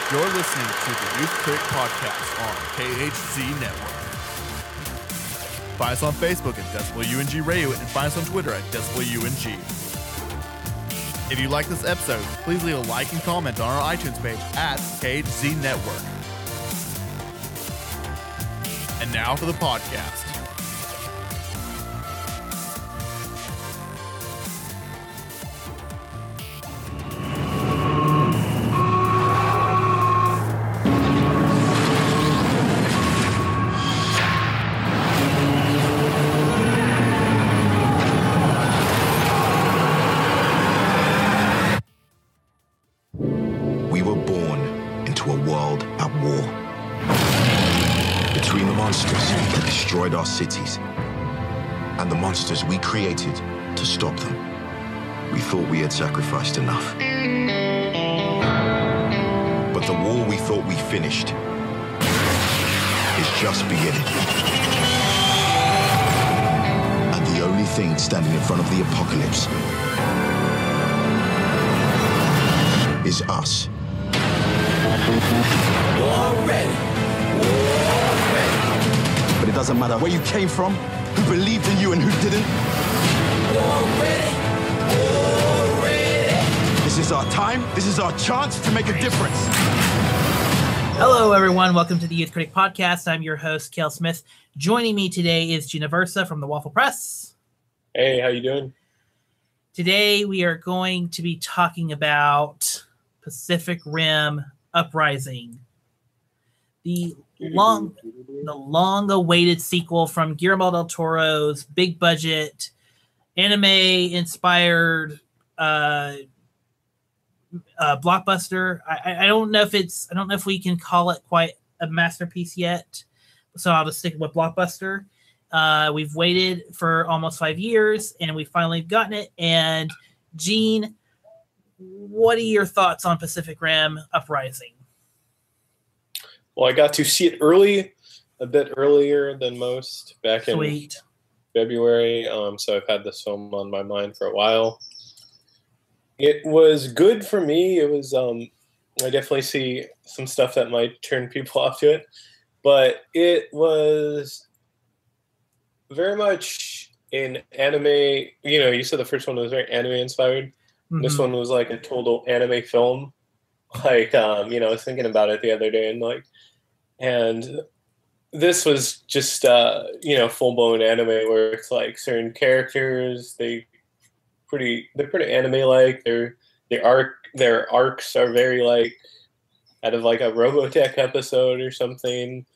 You're listening to the Youth Critic Podcast on KHZ Network. Find us on Facebook at Decibel UNG Radio and find us on Twitter at Decibel UNG. If you like this episode, please leave a like and comment on our iTunes page at KHZ Network. And now for the podcast. Our cities and the monsters we created to stop them. We thought we had sacrificed enough. But the war we thought we finished is just beginning. And the only thing standing in front of the apocalypse is us. War ready. But it doesn't matter where you came from, who believed in you and who didn't. Already. This is our time. This is our chance to make a difference. Hello, everyone. Welcome to the Youth Critic Podcast. I'm your host, Cale Smith. Joining me today is Gina Versa from the Waffle Press. Hey, how you doing? Today, we are going to be talking about Pacific Rim Uprising. The long-awaited sequel from Guillermo del Toro's big budget anime-inspired blockbuster. I don't know if we can call it quite a masterpiece yet, so I'll just stick with blockbuster. We've waited for almost 5 years, and we finally gotten it. And Gene, what are your thoughts on Pacific Rim Uprising? Well, I got to see it a bit earlier than most, back in February. So I've had this film on my mind for a while. It was good for me. It was, I definitely see some stuff that might turn people off to it, but it was very much an anime. You know, you said the first one was very anime inspired. Mm-hmm. This one was like a total anime film. Like, I was thinking about it the other day, and this was just, full-blown anime where it's like certain characters, they're pretty anime-like. Their arcs are very like out of like a Robotech episode or something.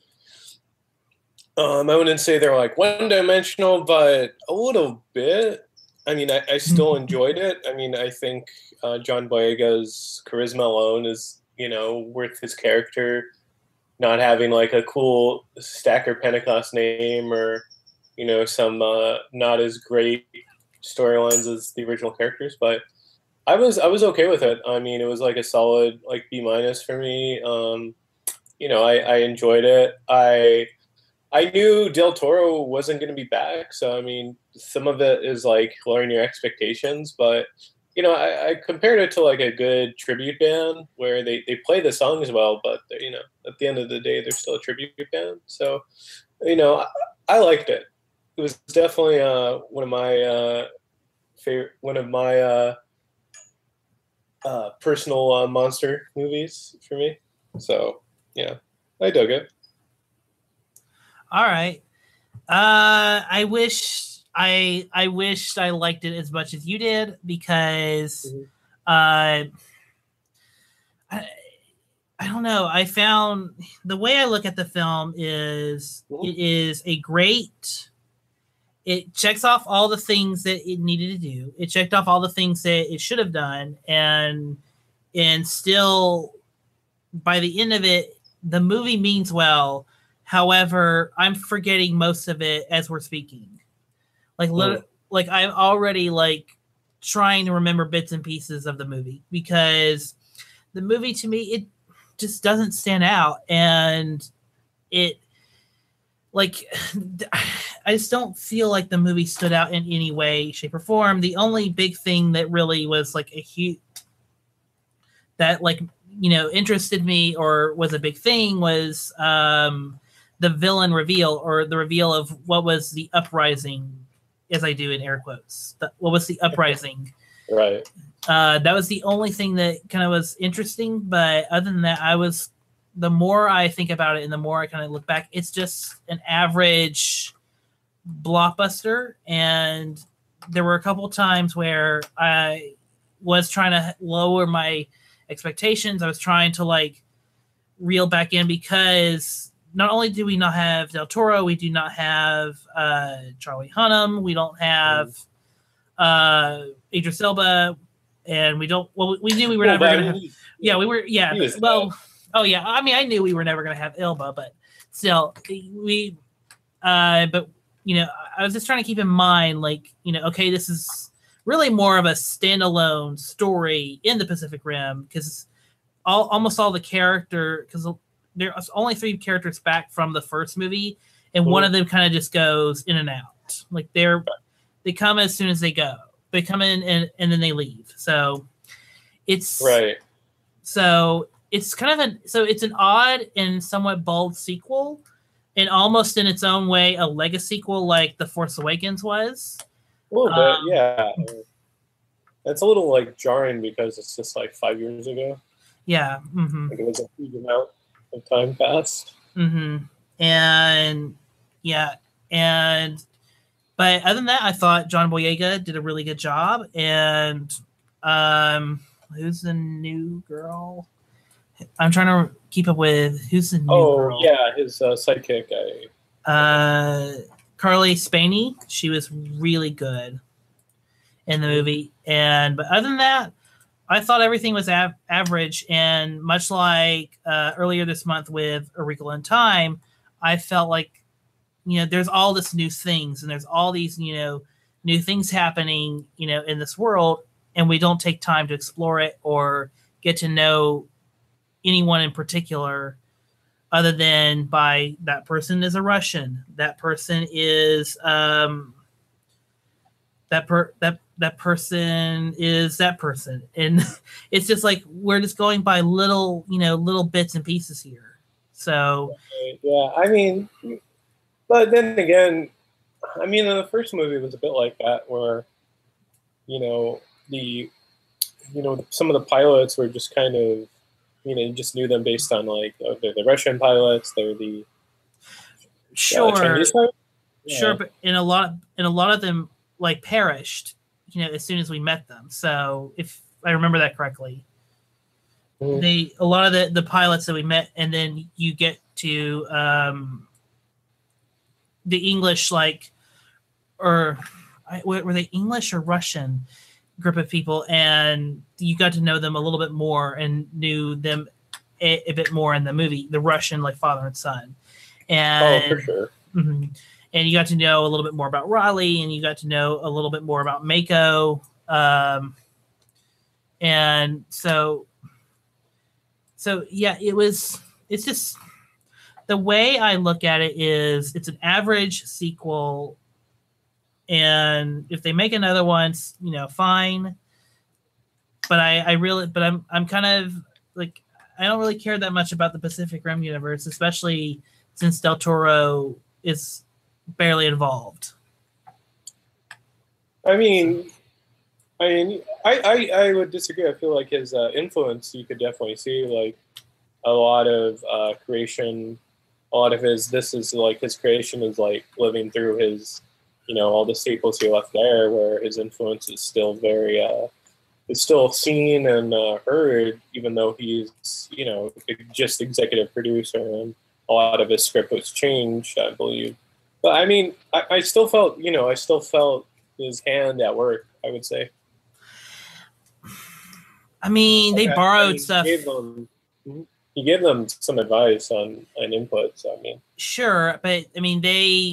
I wouldn't say they're like one-dimensional, but a little bit. I mean, I still enjoyed it. I mean, I think John Boyega's charisma alone is, worth his character not having like a cool Stacker Pentecost name or, some not as great storylines as the original characters. But I was okay with it. I mean, it was like a solid like B- for me. I enjoyed it. I knew Del Toro wasn't going to be back, so I mean, some of it is like lowering your expectations, but I compared it to like a good tribute band where they play the songs well, but at the end of the day, they're still a tribute band. So, I liked it. It was definitely one of my personal monster movies for me. So yeah, I dug it. All right. I wished I liked it as much as you did because I don't know. I found the way I look at the film is it is it checks off all the things that it needed to do. It checked off all the things that it should have done, and still by the end of it, the movie means well. However, I'm forgetting most of it as we're speaking. Like I'm already like trying to remember bits and pieces of the movie because the movie to me, it just doesn't stand out. And it like, I just don't feel like the movie stood out in any way, shape, or form. The only big thing that really was like a huge, that like interested me or was a big thing was the villain reveal, or the reveal of what was the uprising, as I do in air quotes. What was the uprising? Right. That was the only thing that kind of was interesting. But other than that, the more I think about it and the more I kind of look back, it's just an average blockbuster. And there were a couple times where I was trying to lower my expectations. I was trying to like reel back in, because not only do we not have Del Toro, we do not have Charlie Hunnam, we don't have Idris Elba, and we don't. Well, we knew we were never going to have. Yeah, we were. Yeah. Well. Oh yeah. I mean, I knew we were never going to have Elba, but still, we. But I was just trying to keep in mind, like, okay, this is really more of a standalone story in the Pacific Rim, because almost all the character, because there's only 3 characters back from the first movie, and one of them kind of just goes in and out. Like they come as soon as they go. They come in and then they leave. So it's right. So it's kind of it's an odd and somewhat bold sequel, and almost in its own way a legacy sequel, like The Force Awakens was. A little bit, yeah. It's a little like jarring because it's just like 5 years ago. Yeah. Mm-hmm. Like it was a huge amount of time passed. Mm-hmm. And yeah, but other than that, I thought John Boyega did a really good job. And who's the new girl? I'm trying to keep up with who's the new girl. Oh yeah, his sidekick. Carly Spaney. She was really good in the movie. But other than that, I thought everything was average. And much like earlier this month with A Wrinkle in Time, I felt like, there's all this new things, and there's all these, new things happening, in this world, and we don't take time to explore it or get to know anyone in particular, other than by that person is a Russian, that person is that person is that person, and it's just like we're just going by little bits and pieces here. So yeah, I mean, but then again, I mean, the first movie was a bit like that, where some of the pilots were just kind of, you just knew them based on like, they're the Russian pilots, they're the Chinese pilots. Yeah. Sure, but in a lot of them like perished, as soon as we met them. So if I remember that correctly, a lot of the pilots that we met, and then you get to the English, like, or were they English or Russian group of people, and you got to know them a little bit more and knew them a bit more in the movie, the Russian, like, father and son. And for sure. Mm-hmm. And you got to know a little bit more about Riley, and you got to know a little bit more about Mako. And so yeah, it's just, the way I look at it is it's an average sequel. And if they make another one, fine. But I'm kind of like, I don't really care that much about the Pacific Rim universe, especially since Del Toro is barely involved. I would disagree. I feel like his influence, you could definitely see, like, a lot of creation, a lot of this is like his creation is like living through his, all the staples he left there, where his influence is still very, is still seen and heard, even though he's, just executive producer, and a lot of his script was changed, I believe. But I mean, I still felt, his hand at work, I would say. I mean, they borrowed stuff. He gave them some advice on inputs. I mean, sure, but I mean,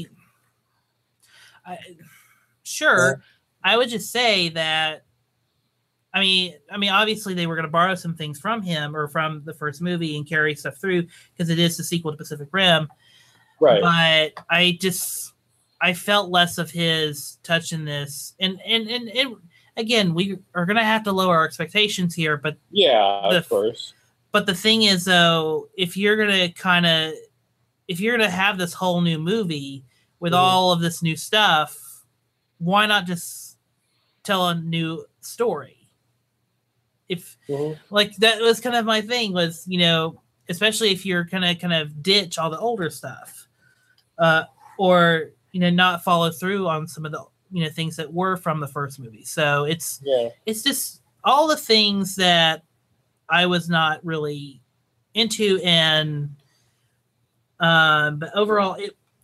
I would just say that. I mean, obviously they were going to borrow some things from him or from the first movie and carry stuff through, because it is the sequel to Pacific Rim. Right. But I felt less of his touch in this, and again, we are going to have to lower our expectations here. But yeah, of course. but the thing is, though, if you're gonna have this whole new movie with all of this new stuff, why not just tell a new story? If like that was kind of my thing was, you know, especially if you're gonna kind of ditch all the older stuff, or you know, not follow through on some of the, you know, things that were from the first movie. So it's just all the things that I was not really into, and but overall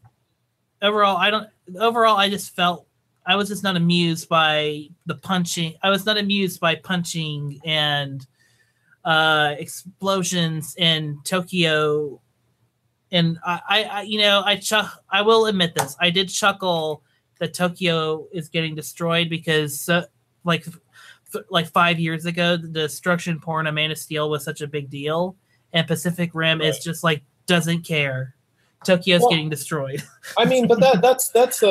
I just felt I was just not amused by the punching. I was not amused by punching and explosions in Tokyo. And I you know, I will admit this. I did chuckle that Tokyo is getting destroyed because like 5 years ago, the destruction porn of Man of Steel was such a big deal, and Pacific Rim is just like doesn't care. Tokyo's getting destroyed. I mean, but that's such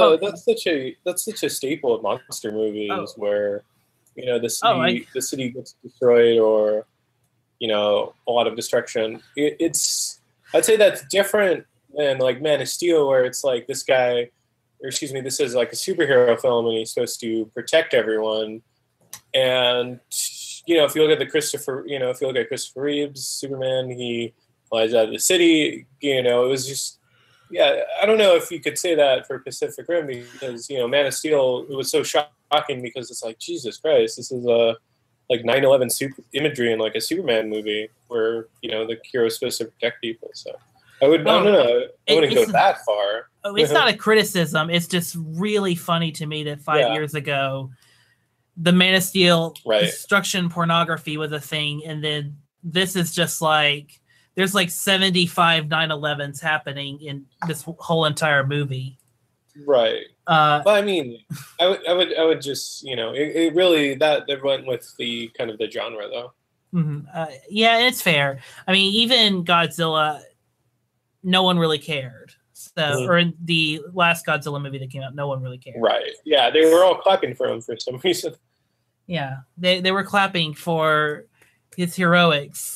a staple of monster movies where, you know, the city gets destroyed, or, you know, a lot of destruction. I'd say that's different than like Man of Steel, where it's like this guy, or excuse me, this is like a superhero film and he's supposed to protect everyone. And, you know, if you look at Christopher Reeve's Superman, he flies out of the city. You know, it was just, I don't know if you could say that for Pacific Rim, because, you know, Man of Steel, it was so shocking because it's like, Jesus Christ, this is like 9/11 super imagery in like a Superman movie where, you know, the hero is supposed to protect people. So I don't know. I wouldn't go that far. It's not a criticism. It's just really funny to me that 5 years ago, the Man of Steel destruction pornography was a thing, and then this is just like there's like 75 9/11s happening in this whole entire movie. Right. But I mean, I would just, you know, it really that went with the kind of the genre though. Yeah, it's fair. I mean, even Godzilla, no one really cared. So, or in the last Godzilla movie that came out, no one really cared. Right. Yeah, they were all clapping for him for some reason. Yeah, they were clapping for his heroics.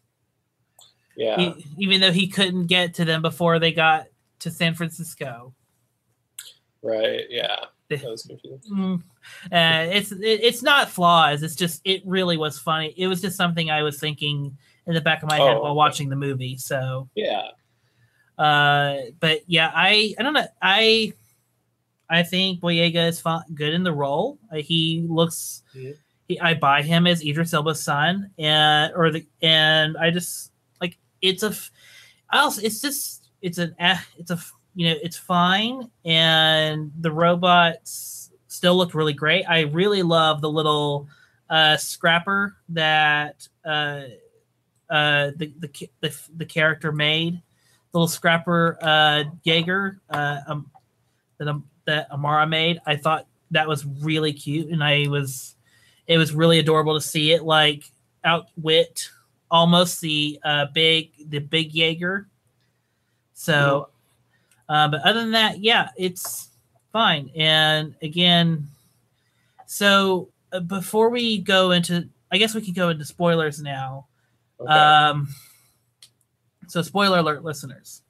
Yeah. Even though he couldn't get to them before they got to San Francisco. Right. Yeah. That was confusing. It's not flaws. It's just it really was funny. It was just something I was thinking in the back of my head while watching the movie. So yeah. But yeah, I don't know. I think Boyega is good in the role. He looks. I buy him as Idris Elba's son, and I just like it's fine, and the robots still look really great. I really love the little scrapper that the character made, little scrapper Jaeger that Amara made. I thought that was really cute, and it was really adorable to see it like outwit almost the big Jaeger. So, but other than that, yeah, it's fine. And again, so before we go into, I guess we can go into spoilers now. Okay. So spoiler alert, listeners.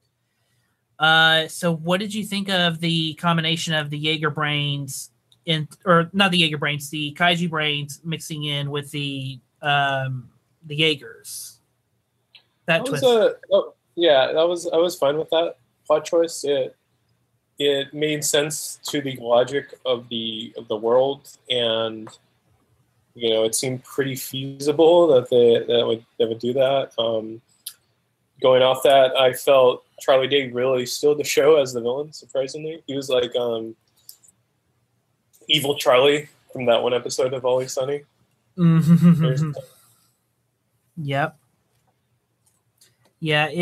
So what did you think of the combination of the Jaeger brains or not the Jaeger brains, the Kaiju brains mixing in with the Jaegers? That twist. I was fine with that plot choice. It made sense to the logic of the world, and you know, it seemed pretty feasible that they would do that. Going off that, I felt Charlie Day really stole the show as the villain. Surprisingly, he was like evil Charlie from that one episode of Always Sunny. Yep. Yeah,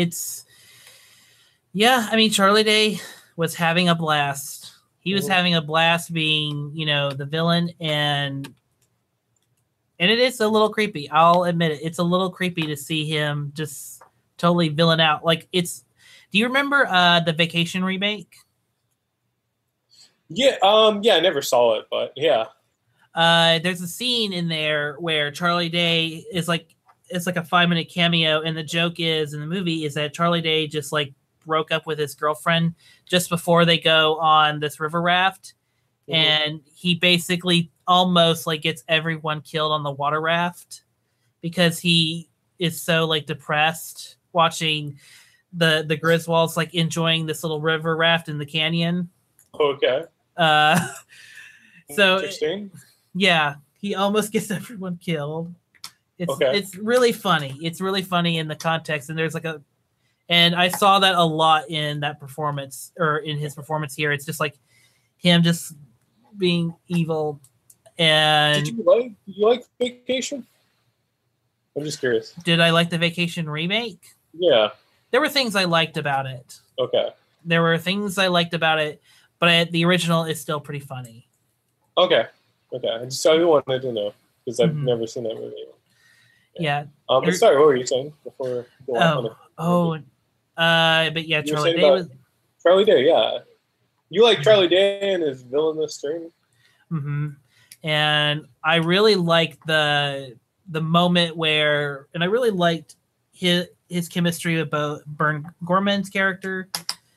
I mean, Charlie Day was having a blast. He was having a blast being, you know, the villain, and it is a little creepy. I'll admit it. It's a little creepy to see him just totally villain out. Like do you remember the Vacation remake? Yeah, I never saw it, but yeah. There's a scene in there where Charlie Day is like it's like a 5-minute cameo, and the joke is in the movie is that Charlie Day just like broke up with his girlfriend just before they go on this river raft, and he basically almost like gets everyone killed on the water raft because he is so like depressed watching the Griswolds like enjoying this little river raft in the canyon. Okay. So interesting. Yeah, he almost gets everyone killed. It's really funny. It's really funny in the context, and there's like and I saw that a lot in that performance or in his performance here. It's just like him just being evil. And did you like Vacation? I'm just curious. Did I like the Vacation remake? Yeah. There were things I liked about it. Okay. There were things I liked about it, but the original is still pretty funny. Okay. I wanted to know because I've never seen that movie. Yeah. But sorry, what were you saying before? But yeah, Charlie Day was. Charlie Day, yeah. You like Charlie Day and his villainous stream? Mm-hmm. And I really liked the moment where, and I really liked his chemistry with both Burn Gorman's character,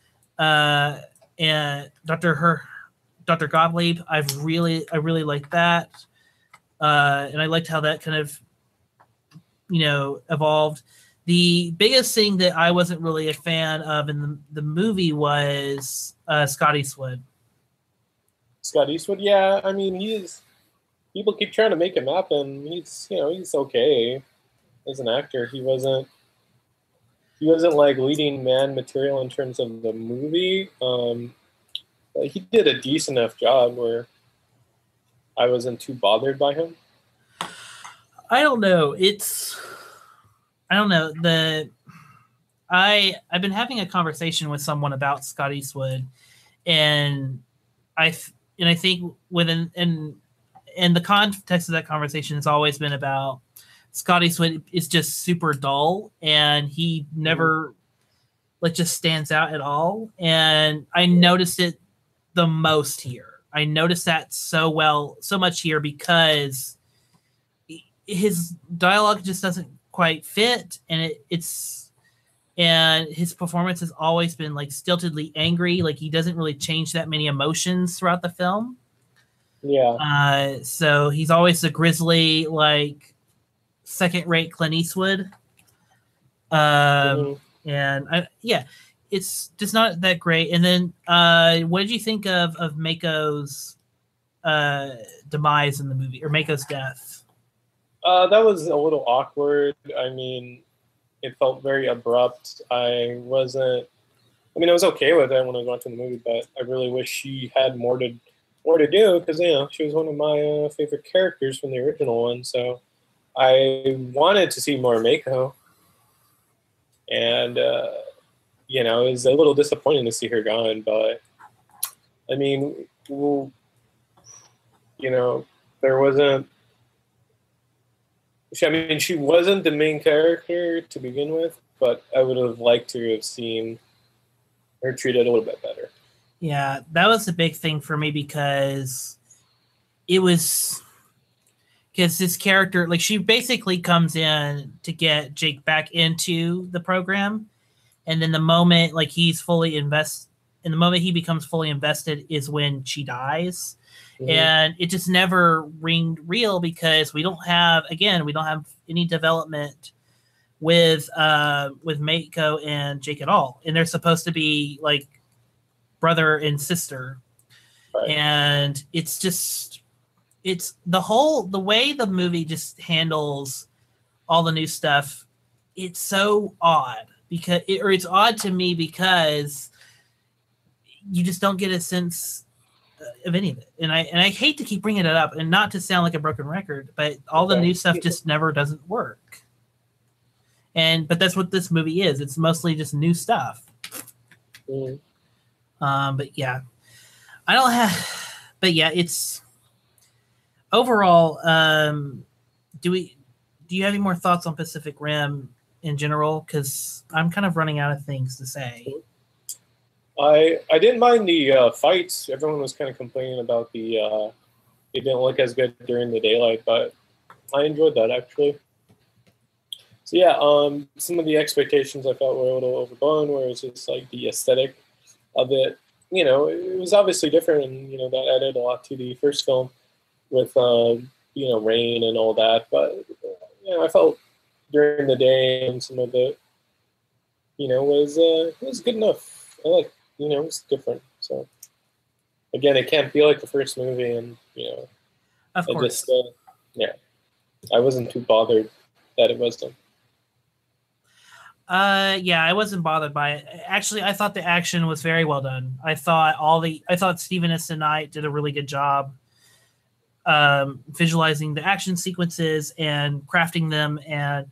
and Dr. Gottlieb. I really liked that, and I liked how that kind of, evolved. The biggest thing that I wasn't really a fan of in the movie was Scott Eastwood. Scott Eastwood, yeah. I mean, people keep trying to make him happen. He's okay as an actor. He wasn't like leading man material in terms of the movie. But he did a decent enough job where I wasn't too bothered by him. I don't know. I've been having a conversation with someone about Scott Eastwood, and I think and the context of that conversation has always been about Scott Eastwood is just super dull, and he never just stands out at all. And I noticed it the most here. I noticed that so much here because his dialogue just doesn't quite fit, and and his performance has always been like stiltedly angry. Like he doesn't really change that many emotions throughout the film. Yeah. So he's always the grisly, like second-rate Clint Eastwood. And it's just not that great. And then, what did you think of Mako's demise in the movie, or Mako's death? That was a little awkward. I mean, it felt very abrupt. I was okay with it when I was watching the movie, but I really wish she had more to do because she was one of my favorite characters from the original one. So I wanted to see more Mako, and it was a little disappointing to see her gone. But I mean, there wasn't. She wasn't the main character to begin with, but I would have liked to have seen her treated a little bit better. Yeah, that was the big thing for me because this character, like, she basically comes in to get Jake back into the program, and then the moment he becomes fully invested is when she dies. Mm-hmm. And it just never ringed real because we don't have any development with Mako and Jake at all. And they're supposed to be like brother and sister. Right. And it's the way the movie just handles all the new stuff. It's so odd it's odd to me because you just don't get a sense of any of it. And I hate to keep bringing it up and not to sound like a broken record, but all the new stuff just never doesn't work. But that's what this movie is. It's mostly just new stuff. Mm. It's overall, do you have any more thoughts on Pacific Rim in general? Because I'm kind of running out of things to say. I didn't mind the fights. Everyone was kind of complaining about it didn't look as good during the daylight, but I enjoyed that actually. So yeah, some of the expectations I felt were a little overblown, where it's just like the aesthetic of it. You know, it was obviously different, and you know that added a lot to the first film with you know, rain and all that. But you know, I felt during the day and some of it, you know, was good enough. I like, you know, it was different. So again, it can't be like the first movie, and you know, of course, I just yeah, I wasn't too bothered that it was done. Yeah, I wasn't bothered by it. Actually, I thought the action was very well done. I thought Stephen S. Knight did a really good job visualizing the action sequences and crafting them,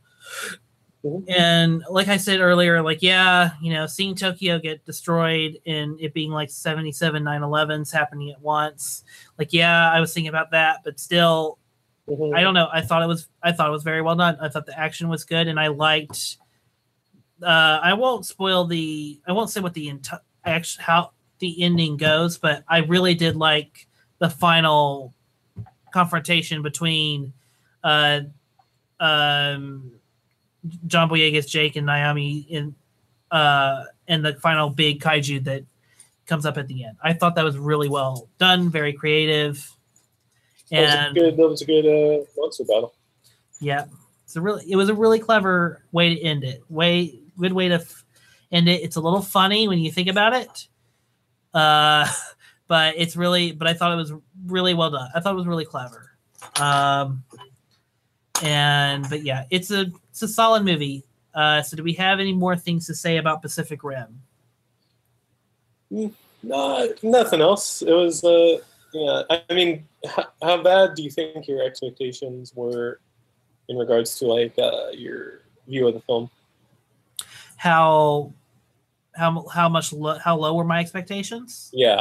and like I said earlier, like, yeah, you know, seeing Tokyo get destroyed and it being like 77 9/11s happening at once, like, yeah, I was thinking about that, but still, I don't know. I thought it was very well done. I thought the action was good, and I liked. I won't say what the how the ending goes, but I really did like the final confrontation between John Boyega's Jake and Naomi in the final big kaiju that comes up at the end. I thought that was really well done, very creative. And that was a good monster battle. Yeah. It was a really clever way to end it. Good way to end it. It's a little funny when you think about it. But I thought it was really well done. I thought it was really clever. But yeah, it's a solid movie. So do we have any more things to say about Pacific Rim? No, nothing else. It was yeah. I mean, how bad do you think your expectations were in regards to like your view of the film? How low were my expectations? Yeah.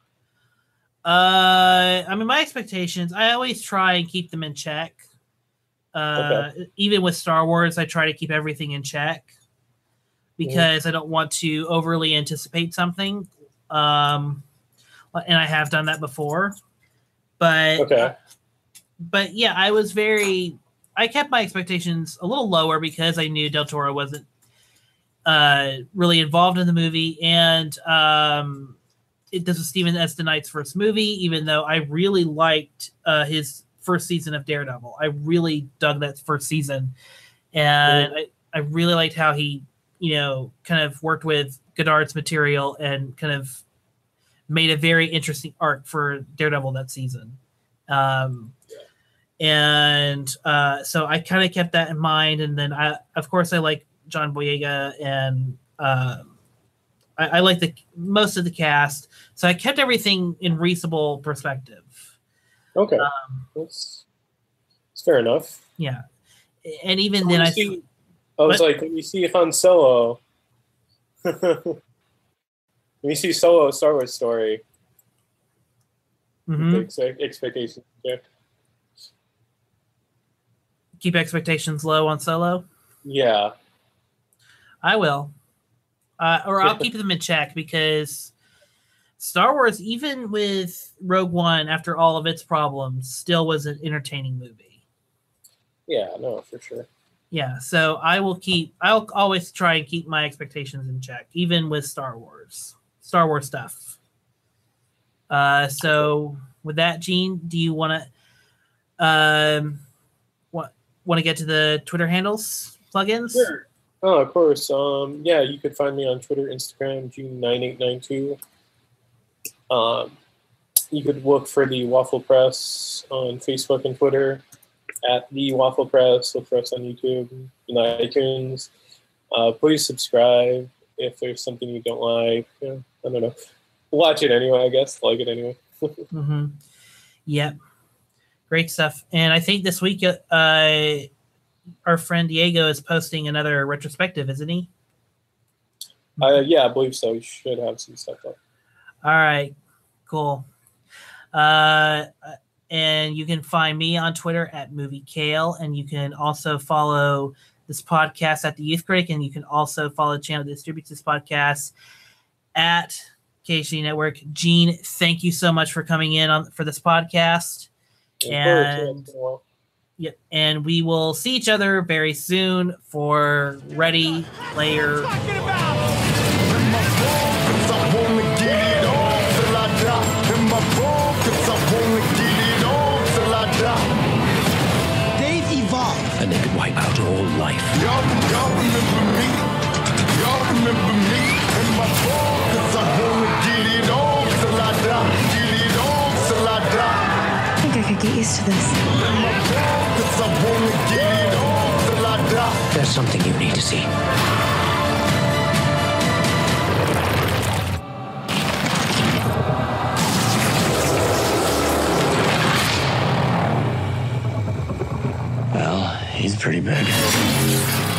I mean, my expectations, I always try and keep them in check. Even with Star Wars, I try to keep everything in check because I don't want to overly anticipate something. And I have done that before. But but yeah, I kept my expectations a little lower because I knew Del Toro wasn't really involved in the movie, and this was Stephen S. Knight's first movie, even though I really liked his first season of Daredevil. I really dug that first season, and I really liked how he, you know, kind of worked with Goddard's material and kind of made a very interesting arc for Daredevil that season. And so I kind of kept that in mind, and then of course I like John Boyega, and I like most of the cast, so I kept everything in reasonable perspective. Okay, it's fair enough. Yeah, and even when you see Han Solo, when you see Solo, a Star Wars story, expectations. Yeah. Keep expectations low on Solo. Yeah, I will, or I'll keep them in check, because Star Wars, even with Rogue One, after all of its problems, still was an entertaining movie. Yeah, no, for sure. Yeah, so I'll always try and keep my expectations in check, even with Star Wars stuff. So with that, Gene, do you want to get to the Twitter handles plugins? Sure. Oh, of course. Yeah, you could find me on Twitter, Instagram, Gene9892. You could look for the Waffle Press on Facebook and Twitter, at the Waffle Press. Look for us on YouTube and iTunes. Please subscribe if there's something you don't like. Yeah, I don't know. Watch it anyway, I guess. Like it anyway. Mm-hmm. Yep. Great stuff. And I think this week our friend Diego is posting another retrospective, isn't he? Yeah, I believe so. You should have some stuff up. All right. Cool. And you can find me on Twitter at MovieKale, and you can also follow this podcast at The Youth Critic, and you can also follow the channel that distributes this podcast at KHC Network. Gene, thank you so much for coming in for this podcast. Yep. And we will see each other very soon for Ready Player. They've evolved. And they could wipe out all life. Y'all remember me? Y'all remember me? In my fall, 'cause I wanna get it on till I die. Get it on till I die. I think I could get used to this. In my fall, 'cause I wanna get it on till I die. There's something you need to see. Well, he's pretty big.